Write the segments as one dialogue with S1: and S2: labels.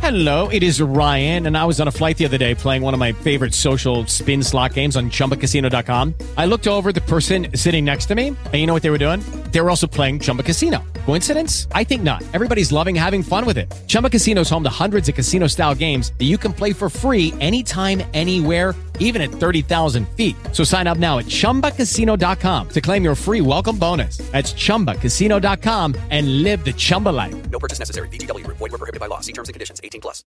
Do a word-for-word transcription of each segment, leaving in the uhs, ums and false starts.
S1: Hello, it is Ryan, and I was on a flight the other day playing one of my favorite social spin slot games on Chumba Casino dot com. I looked over at the person sitting next to me, and you know what they were doing? They were also playing Chumba Casino. Coincidence? I think not. Everybody's loving having fun with it. Chumba Casino is home to hundreds of casino-style games that you can play for free anytime, anywhere, even at thirty thousand feet. So sign up now at Chumba Casino dot com to claim your free welcome bonus. That's Chumba Casino dot com and live the Chumba life.
S2: No purchase necessary. V G W. Void where prohibited by law. See terms and conditions. eighteen plus.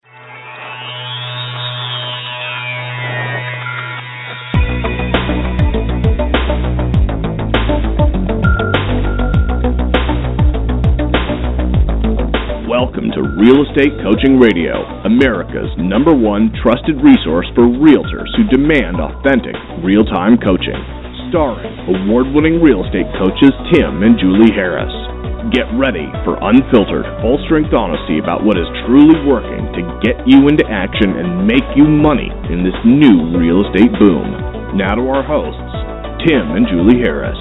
S3: Welcome to Real Estate Coaching Radio, America's number one trusted resource for realtors who demand authentic, real-time coaching. Starring award-winning real estate coaches Tim and Julie Harris. Get ready for unfiltered, full-strength honesty about what is truly working to get you into action and make you money in this new real estate boom. Now to our hosts, Tim and Julie Harris.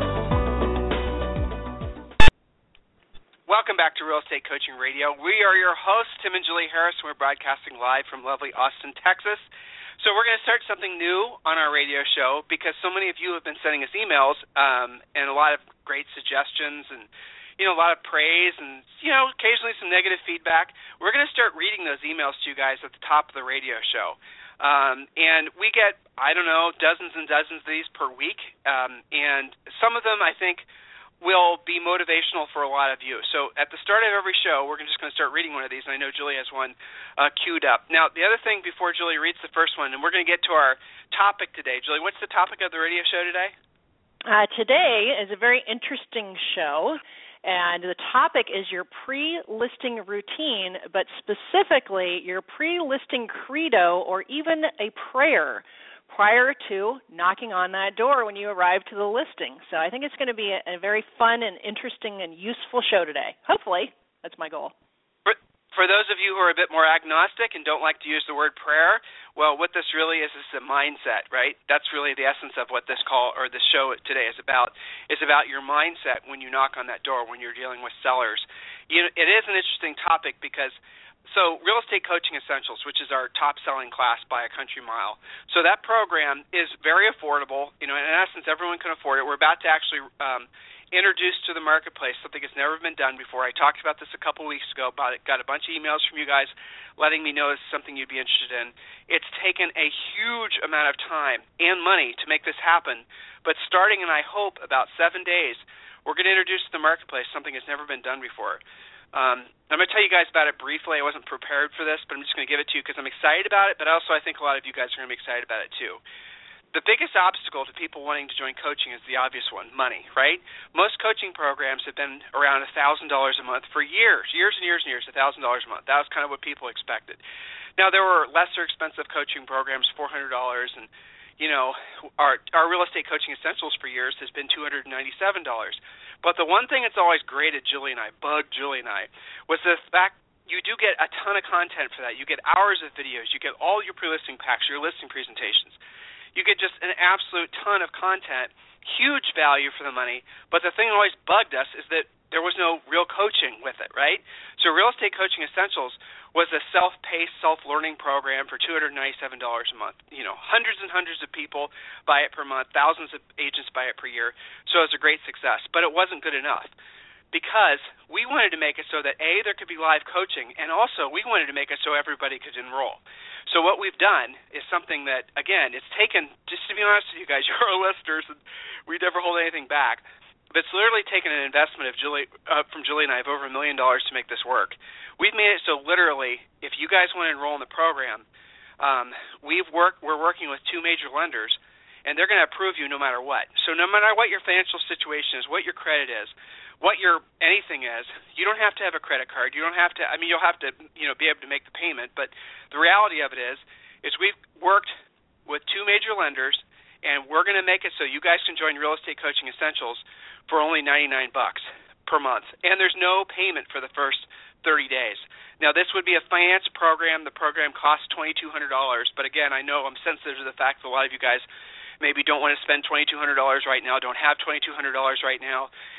S4: Welcome back to Real Estate Coaching Radio. We are your hosts, Tim and Julie Harris, and we're broadcasting live from lovely Austin, Texas. So we're going to start something new on our radio show because so many of you have been sending us emails um, and a lot of great suggestions and, you know, a lot of praise and, you know, occasionally some negative feedback. We're going to start reading those emails to you guys at the top of the radio show. Um, and we get, I don't know, dozens and dozens of these per week. Um, and some of them, I think, will be motivational for a lot of you. So at the start of every show, we're just going to start reading one of these, and I know Julie has one uh, queued up. Now, the other thing before Julie reads the first one, and we're going to get to our topic today. Julie, what's the topic of the radio show today?
S5: Uh, today is a very interesting show, and the topic is your pre-listing routine, but specifically your pre-listing credo or even a prayer prior to knocking on that door when you arrive to the listing. So I think it's going to be a, a very fun and interesting and useful show today. Hopefully, that's my goal.
S4: For, for those of you who are a bit more agnostic and don't like to use the word prayer, well, what this really is is a mindset, right? That's really the essence of what this call or this show today is about, is about your mindset when you knock on that door, when you're dealing with sellers. You know, it is an interesting topic because So Real Estate Coaching Essentials, which is our top-selling class by a country mile. So that program is very affordable. You know, in essence, everyone can afford it. We're about to actually um, introduce to the marketplace something that's never been done before. I talked about this a couple weeks ago. About it. Got a bunch of emails from you guys letting me know it's something you'd be interested in. It's taken a huge amount of time and money to make this happen. But starting in, I hope, about seven days, we're going to introduce to the marketplace something that's never been done before. Um, I'm going to tell you guys about it briefly. I wasn't prepared for this, but I'm just going to give it to you because I'm excited about it, but also I think a lot of you guys are going to be excited about it too. The biggest obstacle to people wanting to join coaching is the obvious one, money, right? Most coaching programs have been around one thousand dollars a month for years, years and years and years, one thousand dollars a month. That was kind of what people expected. Now, there were lesser expensive coaching programs, four hundred dollars, and, you know, our, our Real Estate Coaching Essentials for years has been two hundred ninety-seven dollars. But the one thing that's always grated Julie and I, bugged Julie and I, was the fact you do get a ton of content for that. You get hours of videos. You get all your pre-listing packs, your listing presentations. You get just an absolute ton of content, huge value for the money. But the thing that always bugged us is that there was no real coaching with it, right? So Real Estate Coaching Essentials was a self-paced, self-learning program for two hundred ninety-seven dollars a month. You know, hundreds and hundreds of people buy it per month, thousands of agents buy it per year. So it was a great success. But it wasn't good enough because we wanted to make it so that, A, there could be live coaching, and also we wanted to make it so everybody could enroll. So what we've done is something that, again, it's taken, just to be honest with you guys, you're our listeners, and we never hold anything back. But it's literally taken an investment of Julie, uh, from Julie and I of over a million dollars to make this work. We've made it so literally, if you guys want to enroll in the program, um, we've worked, we're working with two major lenders, and they're going to approve you no matter what. So no matter what your financial situation is, what your credit is, what your anything is, you don't have to have a credit card. You don't have to. I mean, you'll have to, you know, be able to make the payment. But the reality of it is, is we've worked with two major lenders, and we're going to make it so you guys can join Real Estate Coaching Essentials for only ninety-nine bucks per month, and there's no payment for the first thirty days. Now, this would be a finance program. The program costs twenty-two hundred dollars, but again, I know I'm sensitive to the fact that a lot of you guys maybe don't want to spend twenty-two hundred dollars right now, don't have twenty-two hundred dollars right now.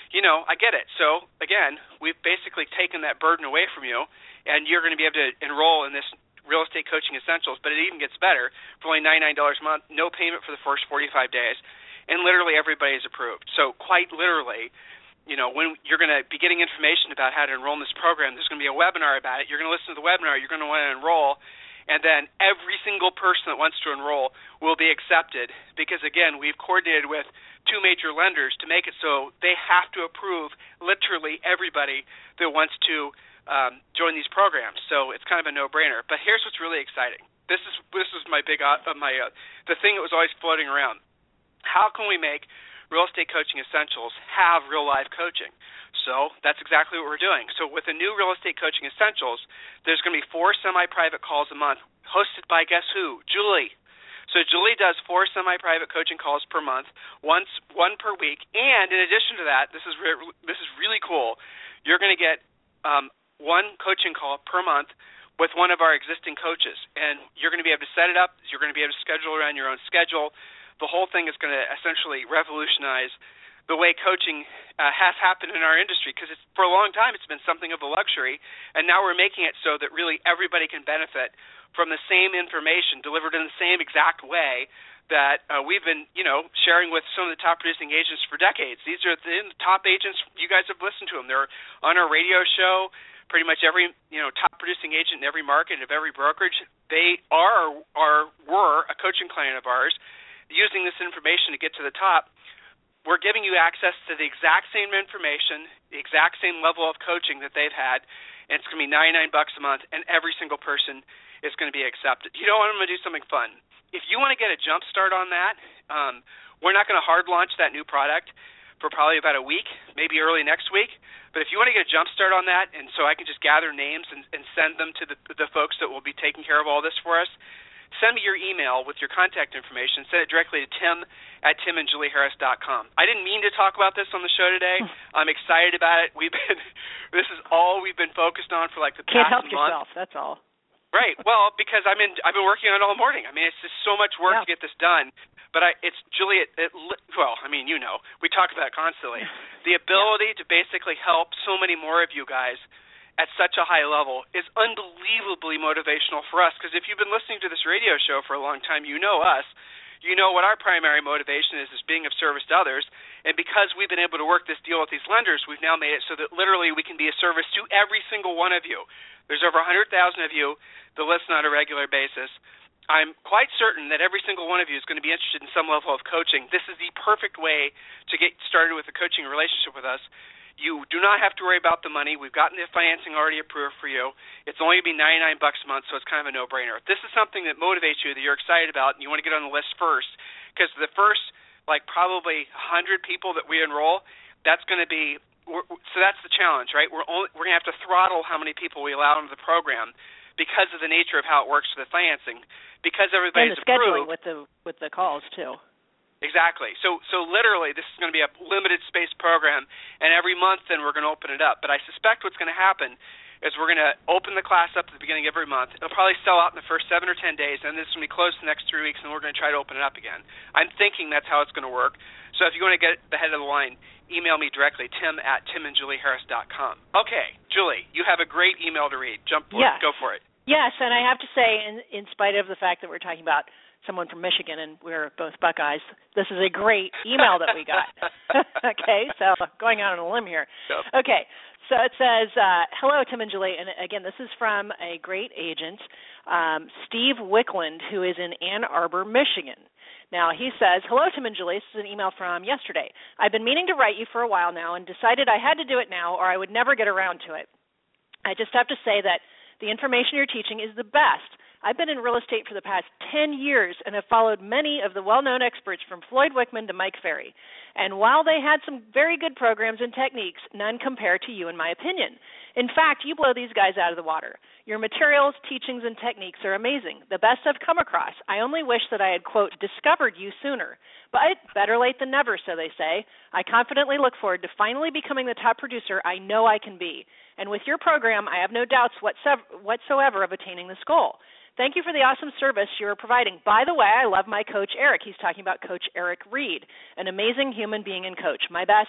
S4: you know, I get it. So, again, we've basically taken that burden away from you, and you're going to be able to enroll in this Real Estate Coaching Essentials, but it even gets better. For only ninety-nine dollars a month, no payment for the first forty-five days, and literally everybody is approved. So quite literally, you know, when you're going to be getting information about how to enroll in this program, there's going to be a webinar about it. You're going to listen to the webinar. You're going to want to enroll, and then every single person that wants to enroll will be accepted because, again, we've coordinated with two major lenders to make it so they have to approve literally everybody that wants to um, join these programs. So it's kind of a no-brainer. But here's what's really exciting. This is this is my big uh, my uh, the thing that was always floating around. How can we make Real Estate Coaching Essentials have real live coaching? So that's exactly what we're doing. So with the new Real Estate Coaching Essentials, there's going to be four semi-private calls a month hosted by guess who? Julie. So Julie does four semi-private coaching calls per month, once one per week. And in addition to that, this is re- this is really cool. You're going to get um, one coaching call per month with one of our existing coaches, and you're going to be able to set it up. You're going to be able to schedule around your own schedule. The whole thing is going to essentially revolutionize the way coaching uh, has happened in our industry, because it's, for a long time it's been something of a luxury, and now we're making it so that really everybody can benefit from the same information delivered in the same exact way that uh, we've been, you know, sharing with some of the top producing agents for decades. These are the top agents. You guys have listened to them. They're on our radio show. Pretty much every, you know, top producing agent in every market of every brokerage, they are or were a coaching client of ours. Using this information to get to the top, we're giving you access to the exact same information, the exact same level of coaching that they've had, and it's going to be ninety-nine bucks a month, and every single person is going to be accepted. You know what? I'm going to do something fun. If you want to get a jump start on that, um, we're not going to hard launch that new product for probably about a week, maybe early next week. But if you want to get a jump start on that, and so I can just gather names and, and send them to the, the folks that will be taking care of all this for us, send me your email with your contact information. Send it directly to tim at tim and julie harris dot com. I didn't mean to talk about this on the show today. I'm excited about it. We've been this is all we've been focused on for like the
S5: Can't
S4: past
S5: help
S4: month.
S5: yourself, that's all.
S4: Right. Well, because I'm in I've been working on it all morning. I mean, it's just so much work
S5: yeah.
S4: to get this done. But I, it's Julie. It, it, well, I mean, you know, we talk about it constantly. The ability yeah. to basically help so many more of you guys at such a high level is unbelievably motivational for us, because if you've been listening to this radio show for a long time, you know us. You know what our primary motivation is, is being of service to others. And because we've been able to work this deal with these lenders, we've now made it so that literally we can be of service to every single one of you. There's over one hundred thousand of you that listen on a regular basis. I'm quite certain that every single one of you is going to be interested in some level of coaching. This is the perfect way to get started with a coaching relationship with us. You do not have to worry about the money. We've gotten the financing already approved for you. It's only going to be ninety-nine bucks a month, so it's kind of a no-brainer. If this is something that motivates you, that you're excited about, and you want to get on the list first, because the first, like, probably one hundred people that we enroll, that's going to be we're, so that's the challenge, right? We're only, we're going to have to throttle how many people we allow into the program because of the nature of how it works for the financing. Because everybody's
S5: and the scheduling
S4: approved,
S5: with the with the calls too.
S4: Exactly. So so literally this is going to be a limited space program, and every month then we're going to open it up. But I suspect what's going to happen is we're going to open the class up at the beginning of every month. It'll probably sell out in the first seven or ten days, and this is going to be closed the next three weeks, and we're going to try to open it up again. I'm thinking that's how it's going to work. So if you want to get the head of the line, email me directly, tim at tim and julie harris dot com. Okay, Julie, you have a great email to read. Jump for
S5: yes.
S4: it. Go for it.
S5: Yes, and I have to say, in, in spite of the fact that we're talking about someone from Michigan and we're both Buckeyes, this is a great email that we got. Okay, so going out on a limb here.
S4: Yep.
S5: Okay, so it says, uh, hello, Tim and Julie. And again, this is from a great agent, um, Steve Wickland, who is in Ann Arbor, Michigan. Now, he says, hello, Tim and Julie. This is an email from yesterday. I've been meaning to write you for a while now and decided I had to do it now or I would never get around to it. I just have to say that the information you're teaching is the best. I've been in real estate for the past ten years and have followed many of the well-known experts from Floyd Wickman to Mike Ferry. And while they had some very good programs and techniques, none compare to you in my opinion. In fact, you blow these guys out of the water. Your materials, teachings, and techniques are amazing, the best I've come across. I only wish that I had, quote, discovered you sooner. But better late than never, so they say. I confidently look forward to finally becoming the top producer I know I can be. And with your program, I have no doubts whatsoever of attaining this goal. Thank you for the awesome service you're providing. By the way, I love my coach, Eric. He's talking about Coach Eric Reed, an amazing human being and coach. My best,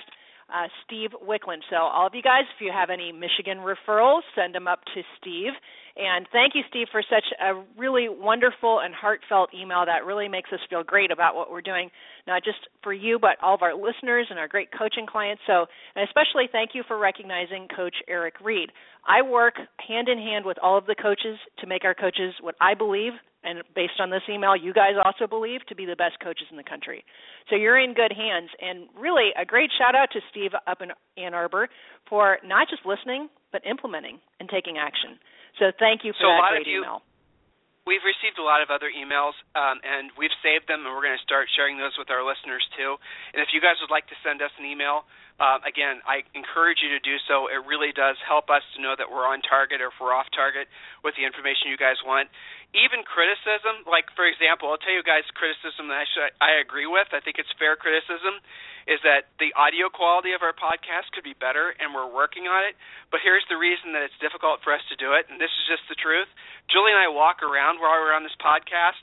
S5: uh, Steve Wickland. So all of you guys, if you have any Michigan referrals, send them up to Steve. And thank you, Steve, for such a really wonderful and heartfelt email that really makes us feel great about what we're doing, not just for you, but all of our listeners and our great coaching clients. So, and especially thank you for recognizing Coach Eric Reed. I work hand in hand with all of the coaches to make our coaches what I believe, and based on this email, you guys also believe, to be the best coaches in the country. So you're in good hands. And really a great shout out to Steve up in Ann Arbor for not just listening, but implementing and taking action. So thank you for
S4: so
S5: that great
S4: you,
S5: email.
S4: We've received a lot of other emails, um, and we've saved them, and we're going to start sharing those with our listeners too. And if you guys would like to send us an email, uh, again, I encourage you to do so. It really does help us to know that we're on target or if we're off target with the information you guys want. Even criticism, like, for example, I'll tell you guys criticism that actually I agree with. I think it's fair criticism, is that the audio quality of our podcast could be better, and we're working on it. But here's the reason that it's difficult for us to do it, and this is just the truth. Julie and I walk around while we're on this podcast.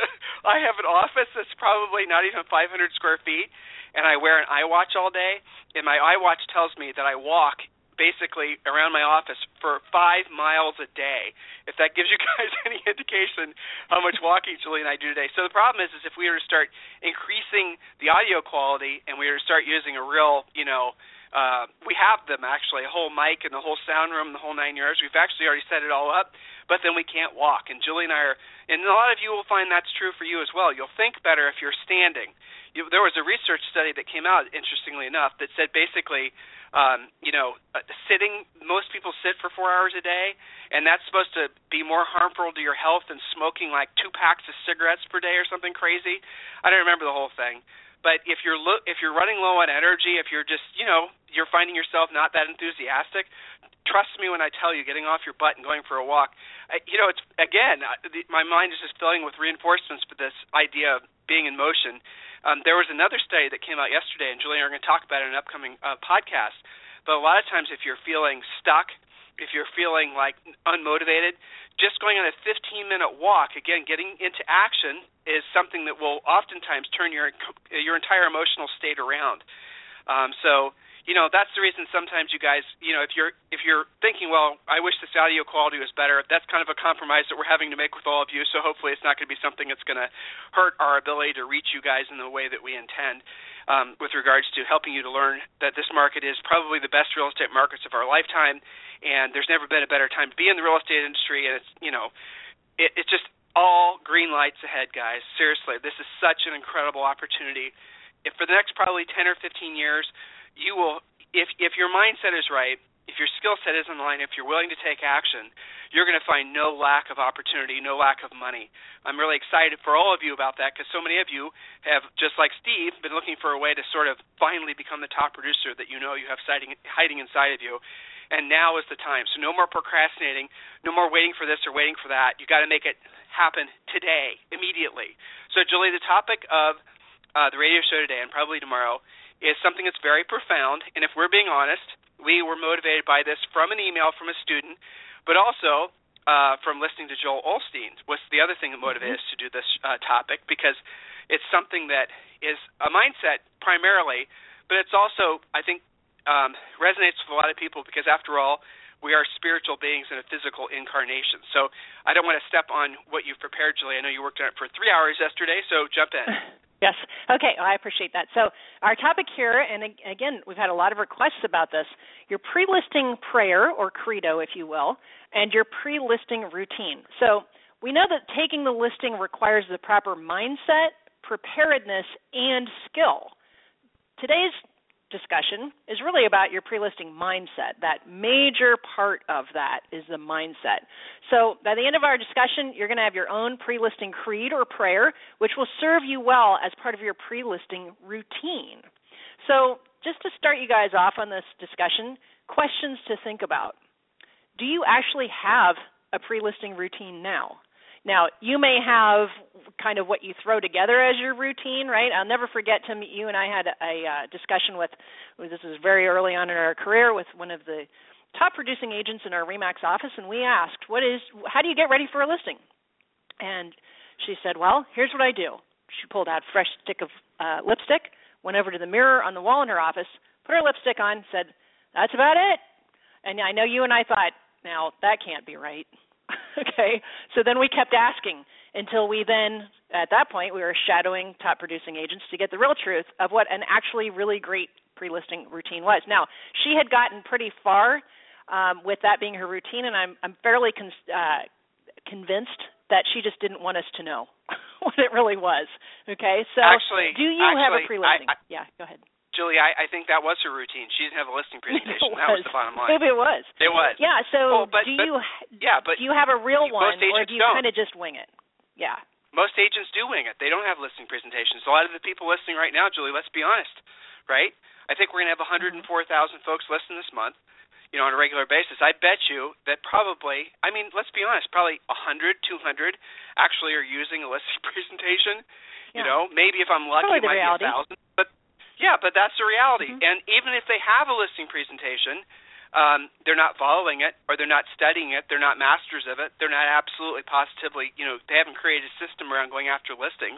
S4: I have an office that's probably not even five hundred square feet, and I wear an iWatch all day, and my iWatch tells me that I walk basically around my office for five miles a day, if that gives you guys any indication how much walking Julie and I do today. So the problem is, is if we were to start increasing the audio quality and we were to start using a real, you know, uh, we have them actually, a whole mic and the whole sound room, the whole nine yards. We've actually already set it all up, but then we can't walk. And Julie and I are, and a lot of you will find that's true for you as well. You'll think better if you're standing. You, there was a research study that came out, interestingly enough, that said basically, Um, you know, uh, sitting, most people sit for four hours a day, and that's supposed to be more harmful to your health than smoking like two packs of cigarettes per day or something crazy. I don't remember the whole thing. But if you're lo- if you're running low on energy, if you're just, you know, you're finding yourself not that enthusiastic, trust me when I tell you, getting off your butt and going for a walk, I, you know, it's, again, uh, the, my mind is just filling with reinforcements for this idea of being in motion. Um, there was another study that came out yesterday, and Julie and I are going to talk about it in an upcoming uh, podcast. But a lot of times if you're feeling stuck, if you're feeling like unmotivated, just going on a fifteen-minute walk, again, getting into action is something that will oftentimes turn your your entire emotional state around. Um, so, you know, that's the reason sometimes you guys, you know, if you're if you're thinking, well, I wish this audio quality was better, that's kind of a compromise that we're having to make with all of you, so hopefully it's not going to be something that's going to hurt our ability to reach you guys in the way that we intend, um, with regards to helping you to learn that this market is probably the best real estate markets of our lifetime, and there's never been a better time to be in the real estate industry, and it's, you know, it, it's just all green lights ahead, guys. Seriously, this is such an incredible opportunity. If for the next probably ten or fifteen years, you will, if if your mindset is right, if your skill set is in line, if you're willing to take action, you're going to find no lack of opportunity, no lack of money. I'm really excited for all of you about that, because so many of you have, just like Steve, been looking for a way to sort of finally become the top producer that you know you have hiding, hiding inside of you. And now is the time. So no more procrastinating, no more waiting for this or waiting for that. You've got to make it happen today, immediately. So, Julie, the topic of uh, the radio show today and probably tomorrow is something that's very profound, and if we're being honest, we were motivated by this from an email from a student, but also uh, from listening to Joel Osteen. What's the other thing that motivated us to do this uh, topic? Because it's something that is a mindset primarily, but it's also, I think, um, resonates with a lot of people, because after all, we are spiritual beings in a physical incarnation. So I don't want to step on what you've prepared, Julie. I know you worked on it for three hours yesterday, so jump in.
S5: Yes. Okay. I appreciate that. So our topic here, and again, we've had a lot of requests about this, your pre-listing prayer, or credo, if you will, and your pre-listing routine. So we know that taking the listing requires the proper mindset, preparedness, and skill. Today's discussion is really about your pre-listing mindset. That major part of that is the mindset. So by the end of our discussion, you're going to have your own pre-listing creed or prayer, which will serve you well as part of your pre-listing routine. So just to start you guys off on this discussion, questions to think about. Do you actually have a pre-listing routine now? Now, you may have kind of what you throw together as your routine, right? I'll never forget, Tim, you and I had a, a uh, discussion with, this was very early on in our career, with one of the top producing agents in our RE/MAX office, and we asked, "What is? How do you get ready for a listing?" And she said, "Well, here's what I do." She pulled out a fresh stick of uh, lipstick, went over to the mirror on the wall in her office, put her lipstick on, said, that's about it. And I know you and I thought, now, that can't be right. Okay, so then we kept asking until we then, at that point, we were shadowing top producing agents to get the real truth of what an actually really great pre-listing routine was. Now, she had gotten pretty far um, with that being her routine, and I'm I'm fairly con- uh, convinced that she just didn't want us to know what it really was. Okay, so
S4: actually,
S5: do you
S4: actually,
S5: have a pre-listing?
S4: I, I,
S5: yeah, go ahead.
S4: Julie, I, I think that was her routine. She didn't have a listing presentation.
S5: was.
S4: That was the bottom line.
S5: Maybe it was.
S4: It was.
S5: Yeah. So
S4: oh, but,
S5: do
S4: but,
S5: you?
S4: Yeah, but
S5: do you have a real one, or do you
S4: kind
S5: of just wing it? Yeah.
S4: Most agents do wing it. They don't have listing presentations. A lot of the people listening right now, Julie, let's be honest, right? I think we're going to have one hundred four thousand folks listen this month, you know, on a regular basis. I bet you that probably, I mean, let's be honest, probably one hundred, two hundred actually are using a listing presentation.
S5: Yeah.
S4: You know, maybe if I'm lucky,
S5: probably
S4: it might
S5: reality.
S4: be one thousand. But, yeah, but that's the reality.
S5: Mm-hmm.
S4: And even if they have a listing presentation, um, they're not following it, or they're not studying it, they're not masters of it, they're not absolutely positively, you know, they haven't created a system around going after listings.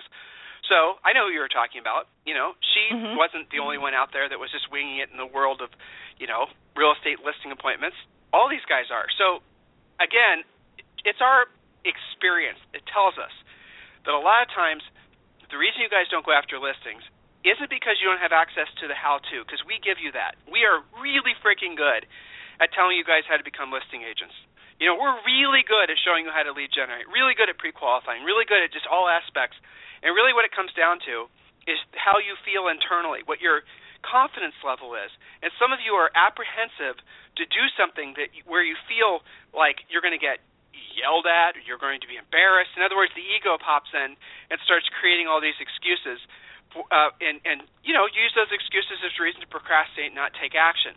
S4: So I know who you were talking about. You know, she
S5: mm-hmm.
S4: wasn't the only one out there that was just winging it in the world of, you know, real estate listing appointments. All these guys are. So, again, it's our experience. It tells us that a lot of times the reason you guys don't go after listings isn't because you don't have access to the how-to, because we give you that. We are really freaking good at telling you guys how to become listing agents. You know, we're really good at showing you how to lead generate, really good at pre-qualifying, really good at just all aspects. And really what it comes down to is how you feel internally, what your confidence level is. And some of you are apprehensive to do something that where you feel like you're going to get yelled at, or you're going to be embarrassed. In other words, the ego pops in and starts creating all these excuses. Uh, and, and, you know, use those excuses as reason to procrastinate and not take action.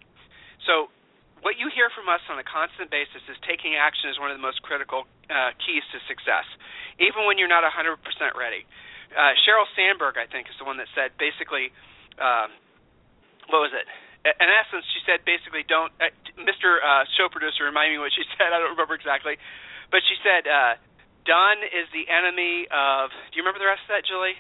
S4: So what you hear from us on a constant basis is taking action is one of the most critical uh, keys to success, even when you're not one hundred percent ready. Uh, Sheryl Sandberg, I think, is the one that said basically, um, what was it? In essence, she said basically don't, uh, Mister Uh, show producer, remind me what she said. I don't remember exactly. But she said, uh, done is the enemy of, do you remember the rest of that, Julie?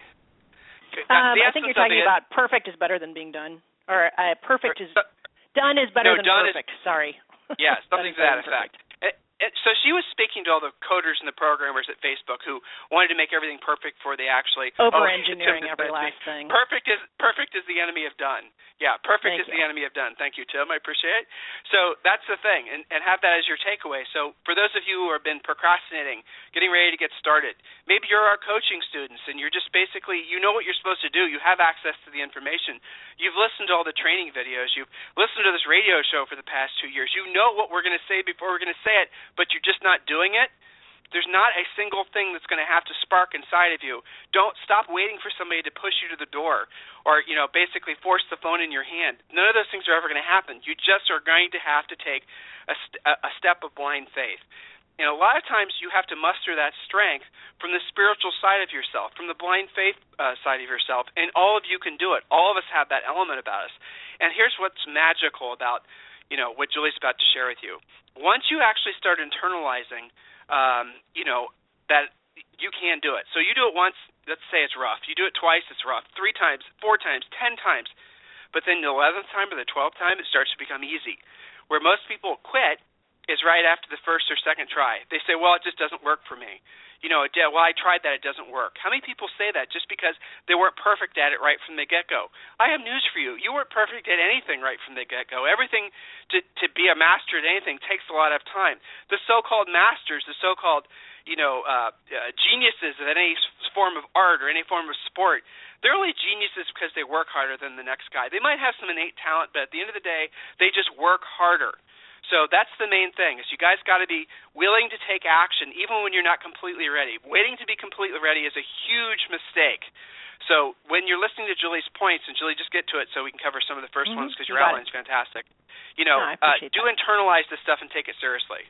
S5: Um, I think you're talking about perfect is better than being done, or uh, perfect is done is better
S4: no,
S5: than
S4: done
S5: perfect.
S4: Is,
S5: Sorry.
S4: Yeah, something to that effect. And, and so she was speaking to all the coders and the programmers at Facebook who wanted to make everything perfect before they actually
S5: over-engineering
S4: oh,
S5: every last thing.
S4: Perfect is perfect is the enemy of done. Yeah, perfect
S5: Thank
S4: is
S5: you.
S4: the enemy of done. Thank you, Tim. I appreciate it. So that's the thing, and, and have that as your takeaway. So for those of you who have been procrastinating, getting ready to get started, maybe you're our coaching students and you're just basically, you know what you're supposed to do. You have access to the information. You've listened to all the training videos. You've listened to this radio show for the past two years. You know what we're going to say before we're going to say it, but you're just not doing it. There's not a single thing that's going to have to spark inside of you. Don't stop waiting for somebody to push you to the door or, you know, basically force the phone in your hand. None of those things are ever going to happen. You just are going to have to take a, st- a step of blind faith. And a lot of times you have to muster that strength from the spiritual side of yourself, from the blind faith uh, side of yourself, and all of you can do it. All of us have that element about us. And here's what's magical about, you know, what Julie's about to share with you. Once you actually start internalizing Um, you know, that you can do it. So you do it once, let's say it's rough. You do it twice, it's rough. Three times, four times, ten times. But then the eleventh time or the twelfth time, it starts to become easy. Where most people quit is right after the first or second try. They say, well, it just doesn't work for me. You know, it did, well, I tried that, it doesn't work. How many people say that just because they weren't perfect at it right from the get-go? I have news for you. You weren't perfect at anything right from the get-go. Everything to, to be a master at anything takes a lot of time. The so-called masters, the so-called, you know, uh, uh, geniuses of any form of art or any form of sport, they're only geniuses because they work harder than the next guy. They might have some innate talent, but at the end of the day, they just work harder. So that's the main thing, is you guys got to be willing to take action even when you're not completely ready. Waiting to be completely ready is a huge mistake. So when you're listening to Julie's points, and Julie, just get to it so we can cover some of the first
S5: mm-hmm.
S4: ones because your outline's fantastic. You know,
S5: no,
S4: uh, do
S5: that.
S4: internalize this stuff and take it seriously.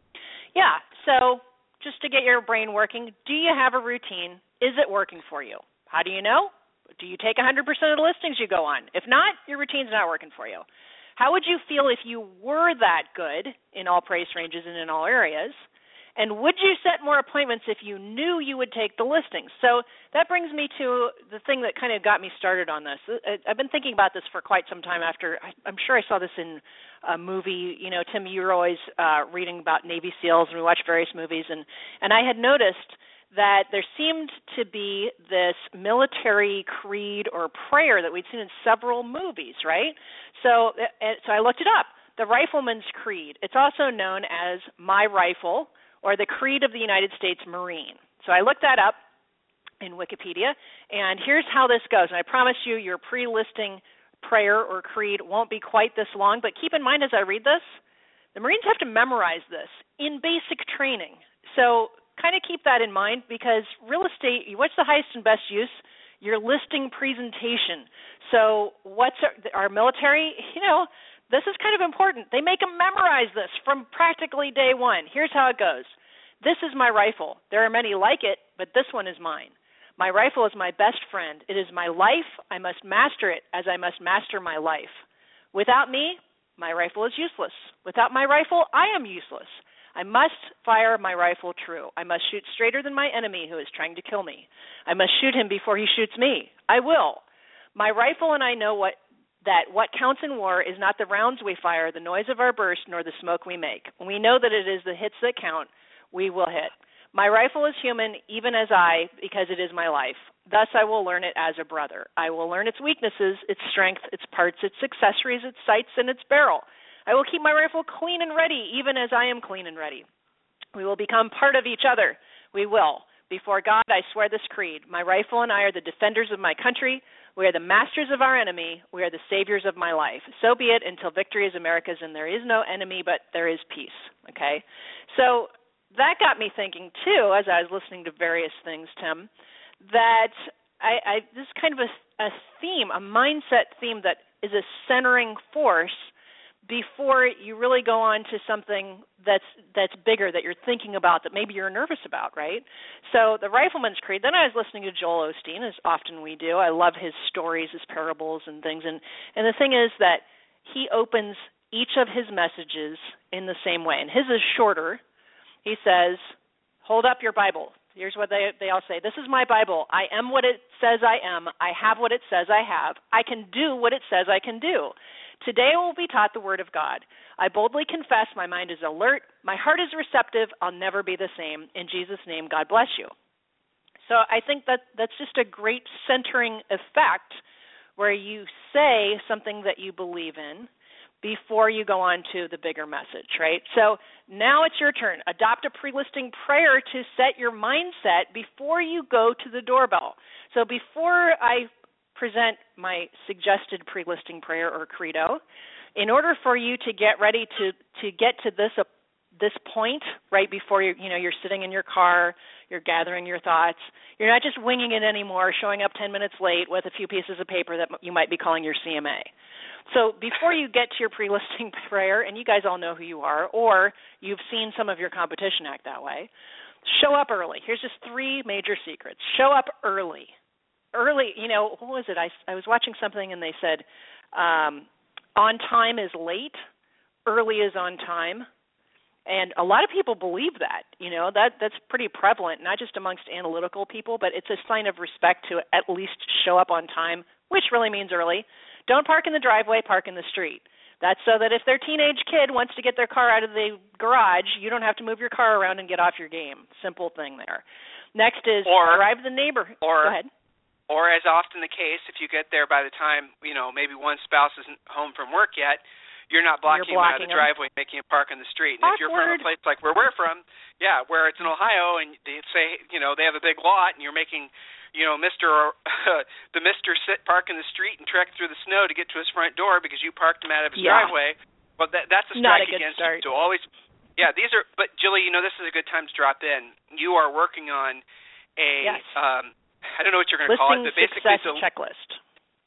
S5: Yeah, so just to get your brain working, do you have a routine? Is it working for you? How do you know? Do you take one hundred percent of the listings you go on? If not, your routine's not working for you. How would you feel if you were that good in all price ranges and in all areas, And would you set more appointments if you knew you would take the listings? So that brings me to the thing that kind of got me started on this. I've been thinking about this for quite some time after, I'm sure I saw this in a movie, you know, Tim, you were always uh, reading about Navy SEALs, and we watched various movies, and, and I had noticed that there seemed to be this military creed or prayer that we'd seen in several movies, right? So, so I looked it up. The Rifleman's Creed. It's also known as My Rifle, or the Creed of the United States Marine. So I looked that up in Wikipedia, and here's how this goes. And I promise you your pre-listing prayer or creed won't be quite this long, but keep in mind as I read this, the Marines have to memorize this in basic training. So kind of keep that in mind, because real estate, what's the highest and best use? Your listing presentation. So what's our, our military, you know, this is kind of important. They make them memorize this from practically day one. Here's how it goes. This is my rifle. There are many like it, but this one is mine. My rifle is my best friend. It is my life. I must master it as I must master my life. Without me, my rifle is useless. Without my rifle, I am useless. I must fire my rifle true. I must shoot straighter than my enemy who is trying to kill me. I must shoot him before he shoots me. I will. My rifle and I know what that what counts in war is not the rounds we fire, the noise of our burst, nor the smoke we make. We know that it is the hits that count. We will hit. My rifle is human, even as I, because it is my life. Thus I will learn it as a brother. I will learn its weaknesses, its strength, its parts, its accessories, its sights, and its barrel. I will keep my rifle clean and ready, even as I am clean and ready. We will become part of each other. We will. Before God, I swear this creed. My rifle and I are the defenders of my country. We are the masters of our enemy. We are the saviors of my life. So be it until victory is America's and there is no enemy, but there is peace. Okay? So that got me thinking, too, as I was listening to various things, Tim, that I, I this is kind of a, a theme, a mindset theme that is a centering force before you really go on to something that's that's bigger that you're thinking about, that maybe you're nervous about, right? So the Rifleman's Creed, then I was listening to Joel Osteen, as often we do. I love his stories, his parables and things. And, and the thing is that he opens each of his messages in the same way. And his is shorter. He says, hold up your Bible. Here's what they they all say. This is my Bible. I am what it says I am. I have what it says I have. I can do what it says I can do. Today I will be taught the word of God. I boldly confess my mind is alert. My heart is receptive. I'll never be the same. In Jesus' name, God bless you. So I think that that's just a great centering effect where you say something that you believe in before you go on to the bigger message, right? So now it's your turn. Adopt a pre-listing prayer to set your mindset before you go to the doorbell. So before I present my suggested pre-listing prayer or credo, in order for you to get ready to, to get to this uh, this point, right before you you know you're sitting in your car, you're gathering your thoughts, you're not just winging it anymore, showing up ten minutes late with a few pieces of paper that you might be calling your C M A. So before you get to your pre-listing prayer, and you guys all know who you are, or you've seen some of your competition act that way, show up early. Here's just three major secrets. Show up early. Early, you know, what was it? I, I was watching something and they said, um, on time is late, early is on time. And a lot of people believe that, you know, that that's pretty prevalent, not just amongst analytical people, but it's a sign of respect to at least show up on time, which really means early. Don't park in the driveway, park in the street. That's so that if their teenage kid wants to get their car out of the garage, you don't have to move your car around and get off your game. Simple thing there. Next is
S4: or,
S5: arrive the neighbor.
S4: Or,
S5: Go ahead.
S4: Or as often the case, if you get there by the time, you know, maybe one spouse isn't home from work yet, you're not blocking,
S5: you're
S4: blocking
S5: blocking
S4: them out of the driveway, making them park on the street. And
S5: Awkward.
S4: if you're from a place like where we're from, yeah, where it's in Ohio, and they say, you know, they have a big lot, and you're making, you know, Mister Uh, the Mister sit park in the street and trek through the snow to get to his front door because you parked him out of his
S5: yeah.
S4: driveway. Well, that, that's a
S5: Not
S4: strike
S5: a good
S4: against
S5: start.
S4: you. So always, yeah, these are. But Jilly, you know, this is a good time to drop in. You are working on a.
S5: Yes.
S4: Um, I don't know what you're going to call it, but basically
S5: success
S4: it's a
S5: checklist.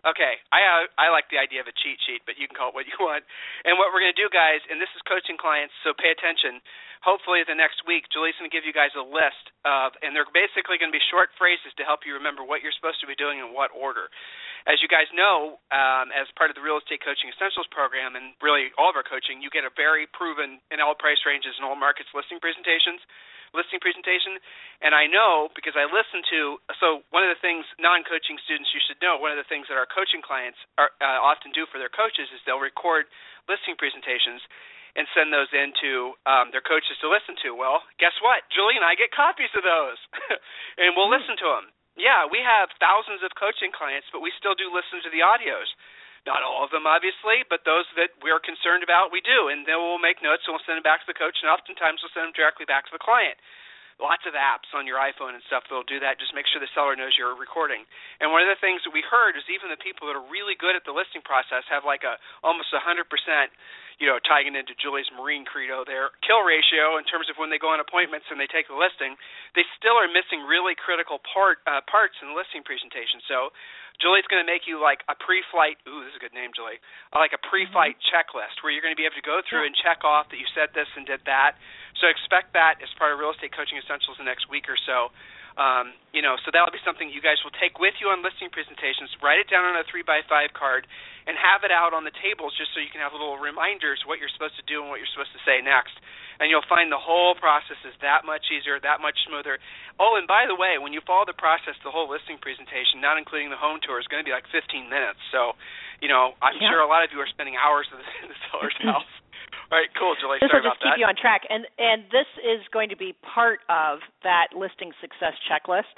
S4: Okay, I uh, I like the idea of a cheat sheet, but you can call it what you want. And what we're going to do, guys, and this is coaching clients, so pay attention. Hopefully the next week, Julie's going to give you guys a list of, and they're basically going to be short phrases to help you remember what you're supposed to be doing in what order. As you guys know, um, as part of the Real Estate Coaching Essentials program, and really all of our coaching, you get a very proven in all price ranges and all markets listing presentations. listing presentation, and I know because I listen to, so one of the things non-coaching students you should know, one of the things that our coaching clients are, uh, often do for their coaches is they'll record listing presentations and send those in to um, their coaches to listen to. Well, guess what? Julie and I get copies of those, and we'll mm-hmm. listen to them. Yeah, we have thousands of coaching clients, but we still do listen to the audios. Not all of them, obviously, but those that we're concerned about, we do. And then we'll make notes, and we'll send them back to the coach, and oftentimes we'll send them directly back to the client. Lots of apps on your iPhone and stuff that will do that. Just make sure the seller knows you're recording. And one of the things that we heard is even the people that are really good at the listing process have like a almost one hundred percent, you know, tying it into Julie's Marine credo there, kill ratio in terms of when they go on appointments and they take the listing. They still are missing really critical part uh, parts in the listing presentation. So Julie's going to make you like a pre-flight, ooh, this is a good name, Julie, uh, like a pre-flight mm-hmm. checklist where you're going to be able to go through yeah. and check off that you said this and did that. So expect that as part of Real Estate Coaching Essentials the next week or so. Um, you know, so that'll be something you guys will take with you on listing presentations. Write it down on a three by five card and have it out on the tables just so you can have little reminders what you're supposed to do and what you're supposed to say next. And you'll find the whole process is that much easier, that much smoother. Oh, and by the way, when you follow the process, the whole listing presentation, not including the home tour, is going to be like fifteen minutes. So, you know, I'm yeah. sure a lot of you are spending hours in the, in the seller's house. All right, cool, Julie.
S5: This
S4: Sorry
S5: will just
S4: about
S5: keep
S4: that.
S5: you on track. And, and this is going to be part of that listing success checklist.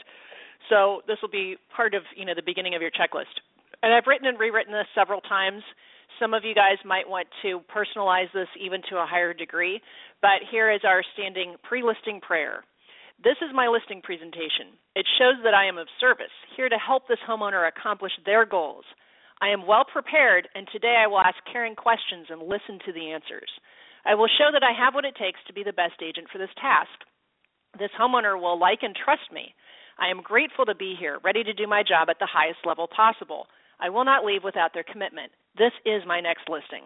S5: So this will be part of, you know, the beginning of your checklist. And I've written and rewritten this several times. Some of you guys might want to personalize this even to a higher degree, but here is our standing pre-listing prayer. This is my listing presentation. It shows that I am of service, here to help this homeowner accomplish their goals. I am well prepared, and today I will ask caring questions and listen to the answers. I will show that I have what it takes to be the best agent for this task. This homeowner will like and trust me. I am grateful to be here, ready to do my job at the highest level possible. I will not leave without their commitment. This is my next listing.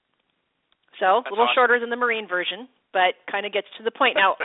S5: So a little awesome. Shorter than the Marine version, but kind of gets to the point. Now,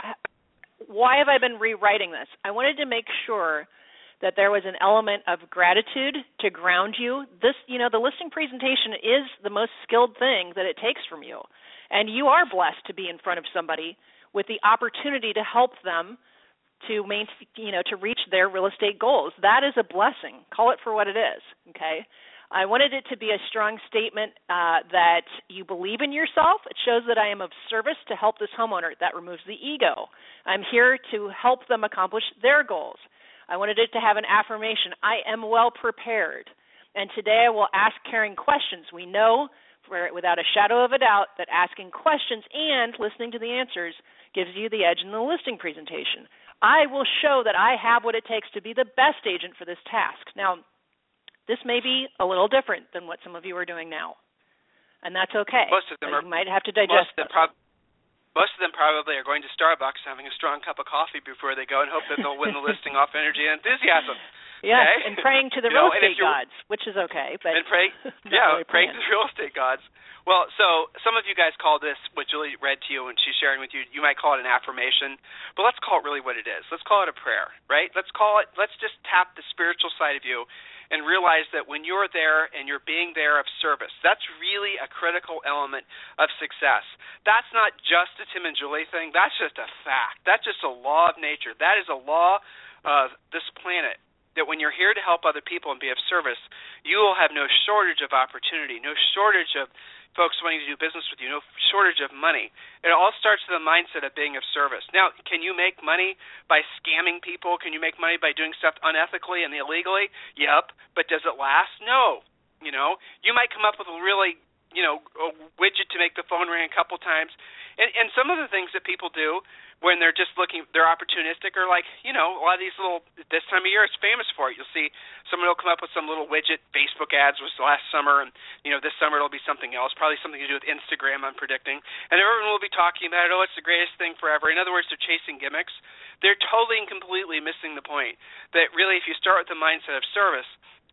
S5: why have I been rewriting this? I wanted to make sure that there was an element of gratitude to ground you. This, you know, the listing presentation is the most skilled thing that it takes from you. And you are blessed to be in front of somebody with the opportunity to help them to main, you know, to reach their real estate goals. That is a blessing. Call it for what it is, okay? I wanted it to be a strong statement uh, that you believe in yourself. It shows that I am of service to help this homeowner. That removes the ego. I'm here to help them accomplish their goals. I wanted it to have an affirmation. I am well prepared. And today I will ask caring questions. We know for, without a shadow of a doubt that asking questions and listening to the answers gives you the edge in the listing presentation. I will show that I have what it takes to be the best agent for this task. Now, this may be a little different than what some of you are doing now, and that's okay.
S4: Most of them are,
S5: you might have to digest
S4: most of, them prob- most of them probably are going to Starbucks having a strong cup of coffee before they go and hope that they'll win the listing off energy and enthusiasm.
S5: Yes,
S4: okay?
S5: and praying to the
S4: you
S5: real
S4: know,
S5: estate gods, which is okay. But
S4: and pray, yeah,
S5: really
S4: praying to the real estate gods. Well, so some of you guys call this, what Julie read to you and she's sharing with you, you might call it an affirmation, but let's call it really what it is. Let's call it a prayer, right? Let's call it, let's just tap the spiritual side of you and realize that when you're there and you're being there of service, that's really a critical element of success. That's not just a Tim and Julie thing. That's just a fact. That's just a law of nature. That is a law of this planet, that when you're here to help other people and be of service, you will have no shortage of opportunity, no shortage of folks wanting to do business with you, no shortage of money. It all starts with the mindset of being of service. Now, can you make money by scamming people? Can you make money by doing stuff unethically and illegally? Yep. But does it last? No. You know, you might come up with a really, you know, a widget to make the phone ring a couple times. And, and some of the things that people do when they're just looking, they're opportunistic, or like, you know, a lot of these little, this time of year it's famous for it. You'll see someone will come up with some little widget. Facebook ads was last summer, and, you know, this summer it'll be something else, probably something to do with Instagram, I'm predicting. And everyone will be talking about it, oh, it's the greatest thing forever. In other words, they're chasing gimmicks. They're totally and completely missing the point that really if you start with the mindset of service,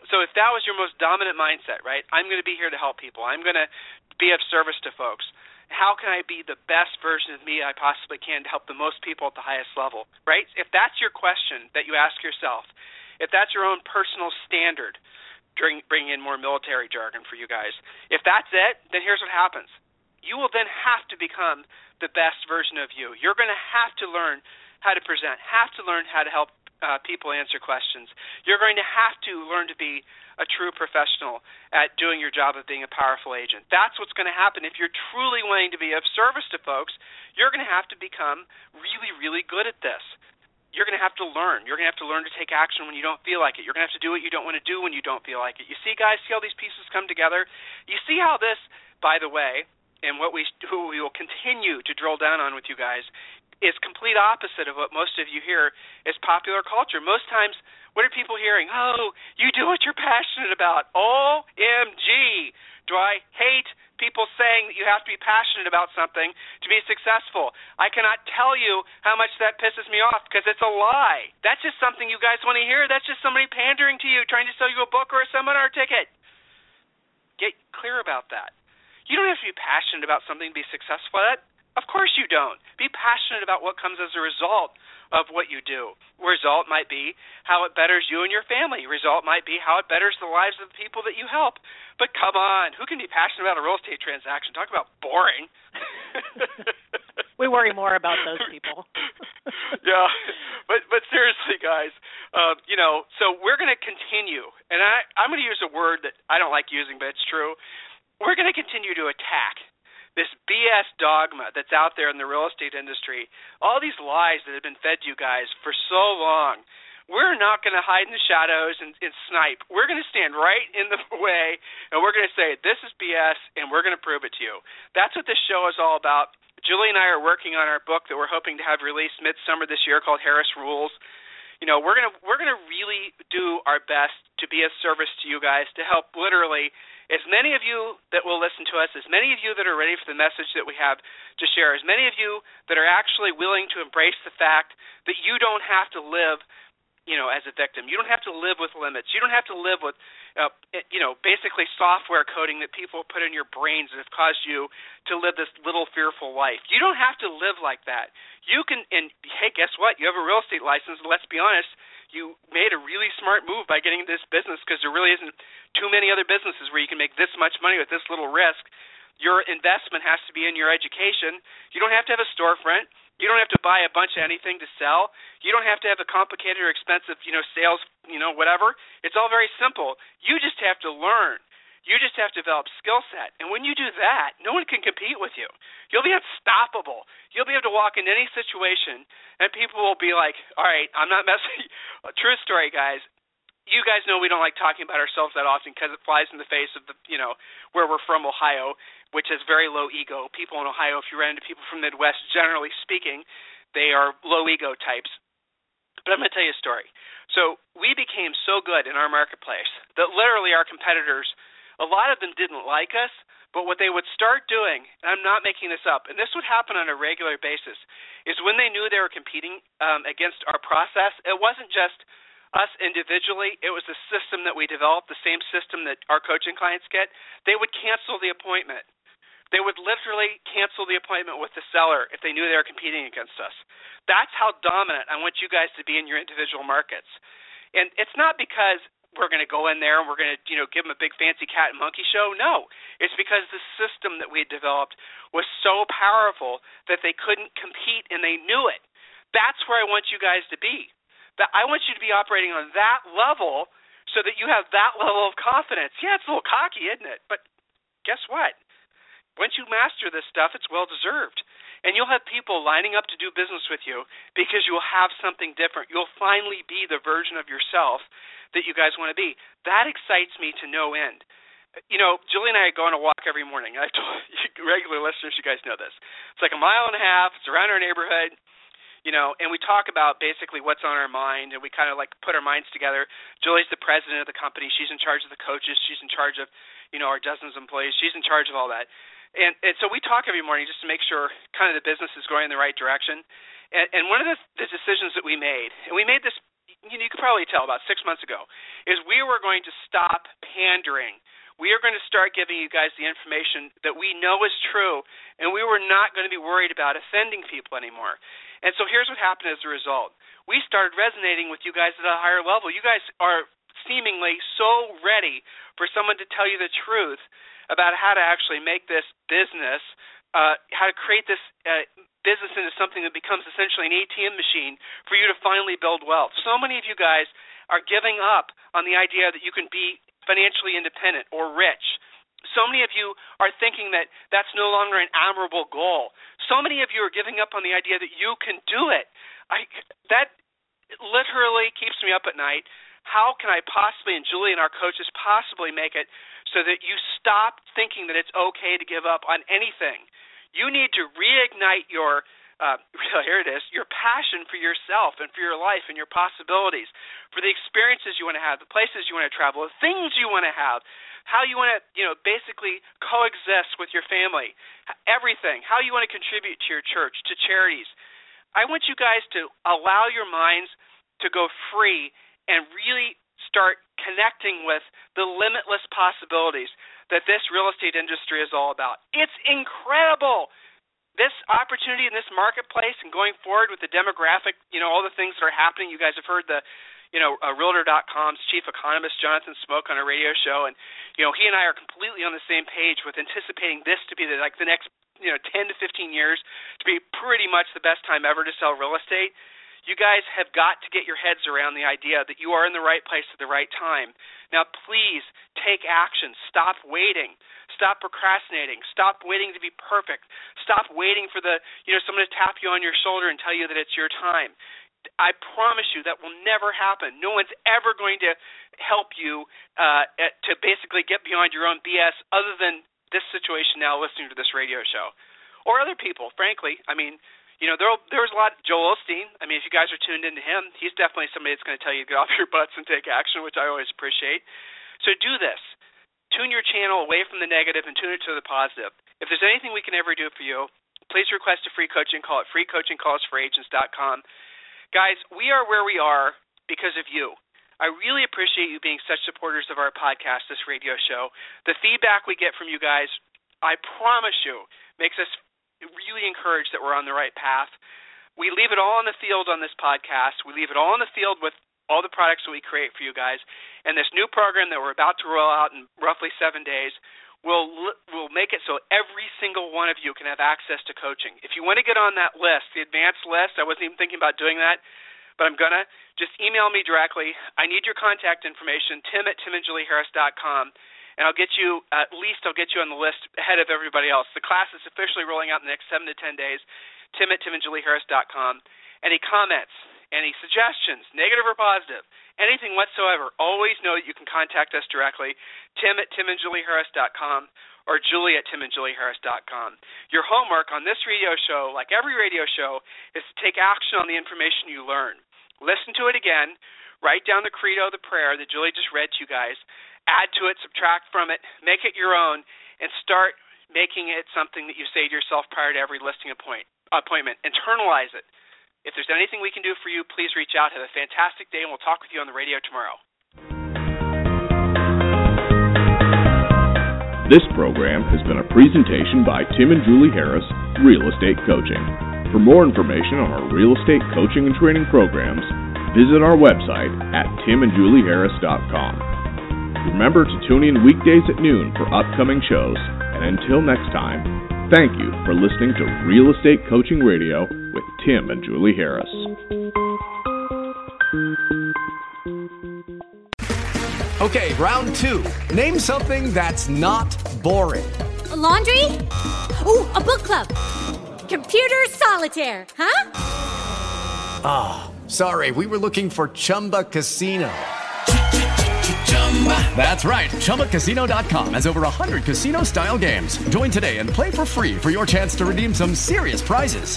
S4: So if that was your most dominant mindset, right, I'm going to be here to help people. I'm going to be of service to folks. How can I be the best version of me I possibly can to help the most people at the highest level, right? If that's your question that you ask yourself, if that's your own personal standard, during bringing in more military jargon for you guys, if that's it, then here's what happens. You will then have to become the best version of you. You're going to have to learn how to present, have to learn how to help uh, people answer questions. You're going to have to learn to be a true professional at doing your job of being a powerful agent. That's what's going to happen. If you're truly wanting to be of service to folks, you're going to have to become really, really good at this. You're going to have to learn. You're going to have to learn to take action when you don't feel like it. You're going to have to do what you don't want to do when you don't feel like it. You see, guys, see how these pieces come together? You see how this, by the way, and what we, who we will continue to drill down on with you guys, is complete opposite of what most of you hear is popular culture. Most times, what are people hearing? Oh, you do what you're passionate about. O M G. Do I hate people saying that you have to be passionate about something to be successful? I cannot tell you how much that pisses me off because it's a lie. That's just something you guys want to hear. That's just somebody pandering to you, trying to sell you a book or a seminar ticket. Get clear about that. You don't have to be passionate about something to be successful at. Of course you don't. Be passionate about what comes as a result of what you do. Result might be how it betters you and your family. Result might be how it betters the lives of the people that you help. But come on, who can be passionate about a real estate transaction? Talk about boring.
S5: We worry more about those people.
S4: Yeah, but but seriously, guys, uh, you know, so we're going to continue, and I, I'm going to use a word that I don't like using, but it's true. We're going to continue to attack this B S dogma that's out there in the real estate industry, all these lies that have been fed to you guys for so long. We're not going to hide in the shadows and, and snipe. We're going to stand right in the way, and we're going to say, this is B S, and we're going to prove it to you. That's what this show is all about. Julie and I are working on our book that we're hoping to have released midsummer this year called Harris Rules. You know, we're going to we're going to really do our best to be of service to you guys, to help literally as many of you that will listen to us, as many of you that are ready for the message that we have to share, as many of you that are actually willing to embrace the fact that you don't have to live, you know, as a victim. You don't have to live with limits. You don't have to live with, uh, you know, basically software coding that people put in your brains that have caused you to live this little fearful life. You don't have to live like that. You can, and hey, guess what? You have a real estate license. Let's be honest. You made a really smart move by getting into this business because there really isn't too many other businesses where you can make this much money with this little risk. Your investment has to be in your education. You don't have to have a storefront. You don't have to buy a bunch of anything to sell. You don't have to have a complicated or expensive, you know, sales, you know, whatever. It's all very simple. You just have to learn. You just have to develop skill set. And when you do that, no one can compete with you. You'll be unstoppable. You'll be able to walk into any situation, and people will be like, all right, I'm not messing. True story, guys. You guys know we don't like talking about ourselves that often because it flies in the face of the, you know, where we're from, Ohio, which has very low ego. People in Ohio, if you run into people from the Midwest, generally speaking, they are low ego types. But I'm going to tell you a story. So we became so good in our marketplace that literally our competitors, a lot of them didn't like us, but what they would start doing, and I'm not making this up, and this would happen on a regular basis, is when they knew they were competing um, against our process, it wasn't just us individually, it was the system that we developed, the same system that our coaching clients get. They would cancel the appointment. They would literally cancel the appointment with the seller if they knew they were competing against us. That's how dominant I want you guys to be in your individual markets. And it's not because we're going to go in there and we're going to, you know, give them a big fancy cat and monkey show. No, it's because the system that we had developed was so powerful that they couldn't compete and they knew it. That's where I want you guys to be. That I want you to be operating on that level so that you have that level of confidence. Yeah, it's a little cocky, isn't it? But guess what? Once you master this stuff, it's well-deserved. And you'll have people lining up to do business with you because you'll have something different. You'll finally be the version of yourself that you guys want to be. That excites me to no end. You know, Julie and I go on a walk every morning. I've told you, regular listeners, you guys know this. It's like a mile and a half. It's around our neighborhood. You know, and we talk about basically what's on our mind, and we kind of like put our minds together. Julie's the president of the company. She's in charge of the coaches. She's in charge of, you know, our dozens of employees. She's in charge of all that. And, and so we talk every morning just to make sure kind of the business is going in the right direction. And, and one of the, the decisions that we made, and we made this, you know, you could probably tell about six months ago, is is we were going to stop pandering. We are going to start giving you guys the information that we know is true, and we were not going to be worried about offending people anymore. And so here's what happened as a result. We started resonating with you guys at a higher level. You guys are seemingly so ready for someone to tell you the truth about how to actually make this business, uh, how to create this uh, business into something that becomes essentially an A T M machine for you to finally build wealth. So many of you guys are giving up on the idea that you can be financially independent or rich. So many of you are thinking that that's no longer an admirable goal. So many of you are giving up on the idea that you can do it. I, that literally keeps me up at night. How can I possibly, and Julie and our coaches possibly make it so that you stop thinking that it's okay to give up on anything? You need to reignite your, uh, here it is, your passion for yourself and for your life and your possibilities, for the experiences you want to have, the places you want to travel, the things you want to have, how you want to, you know, basically coexist with your family, everything, how you want to contribute to your church, to charities. I want you guys to allow your minds to go free and really start connecting with the limitless possibilities that this real estate industry is all about. It's incredible. This opportunity in this marketplace and going forward with the demographic, you know, all the things that are happening. You guys have heard the, you know, uh, Realtor dot com's chief economist, Jonathan Smoke, on a radio show. And, you know, he and I are completely on the same page with anticipating this to be the, like the next, you know, ten to fifteen years to be pretty much the best time ever to sell real estate. You guys have got to get your heads around the idea that you are in the right place at the right time. Now, please take action. Stop waiting. Stop procrastinating. Stop waiting to be perfect. Stop waiting for the, you know, someone to tap you on your shoulder and tell you that it's your time. I promise you that will never happen. No one's ever going to help you uh, to basically get beyond your own B S other than this situation now listening to this radio show. Or other people, frankly. I mean, you know, there there was a lot. Joel Osteen. I mean, if you guys are tuned into him, he's definitely somebody that's going to tell you to get off your butts and take action, which I always appreciate. So do this. Tune your channel away from the negative and tune it to the positive. If there's anything we can ever do for you, please request a free coaching call at free coaching calls for agents dot com. Guys, we are where we are because of you. I really appreciate you being such supporters of our podcast, this radio show. The feedback we get from you guys, I promise you, makes us really encouraged that we're on the right path. We leave it all on the field on this podcast. We leave it all on the field with all the products that we create for you guys. And this new program that we're about to roll out in roughly seven days will will make it so every single one of you can have access to coaching. If you want to get on that list, the advanced list, I wasn't even thinking about doing that, but I'm going to, just email me directly. I need your contact information, Tim at tim and julie harris dot com. And I'll get you, at least I'll get you on the list ahead of everybody else. The class is officially rolling out in the next seven to ten days. Tim at tim and julie harris dot com. Any comments, any suggestions, negative or positive, anything whatsoever, always know that you can contact us directly, Tim at tim and julie harris dot com or Julie at tim and julie harris dot com. Your homework on this radio show, like every radio show, is to take action on the information you learn. Listen to it again. Write down the credo, the prayer that Julie just read to you guys. Add to it, subtract from it, make it your own, and start making it something that you say to yourself prior to every listing appoint, appointment. Internalize it. If there's anything we can do for you, please reach out. Have a fantastic day, and we'll talk with you on the radio tomorrow.
S3: This program has been a presentation by Tim and Julie Harris, Real Estate Coaching. For more information on our real estate coaching and training programs, visit our website at tim and julie harris dot com. Remember to tune in weekdays at noon for upcoming shows. And until next time, thank you for listening to Real Estate Coaching Radio with Tim and Julie Harris.
S6: Okay, round two. Name something that's not boring.
S7: A laundry? Ooh, a book club. Computer solitaire, huh?
S6: Ah, oh, sorry, we were looking for Chumba Casino. That's right. Chumba Casino dot com has over one hundred casino-style games. Join today and play for free for your chance to redeem some serious prizes.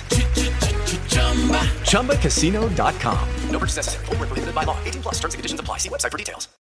S6: Chumba Casino dot com.
S2: No purchase necessary. Void where prohibited by law. eighteen plus. Terms and conditions apply. See website for details.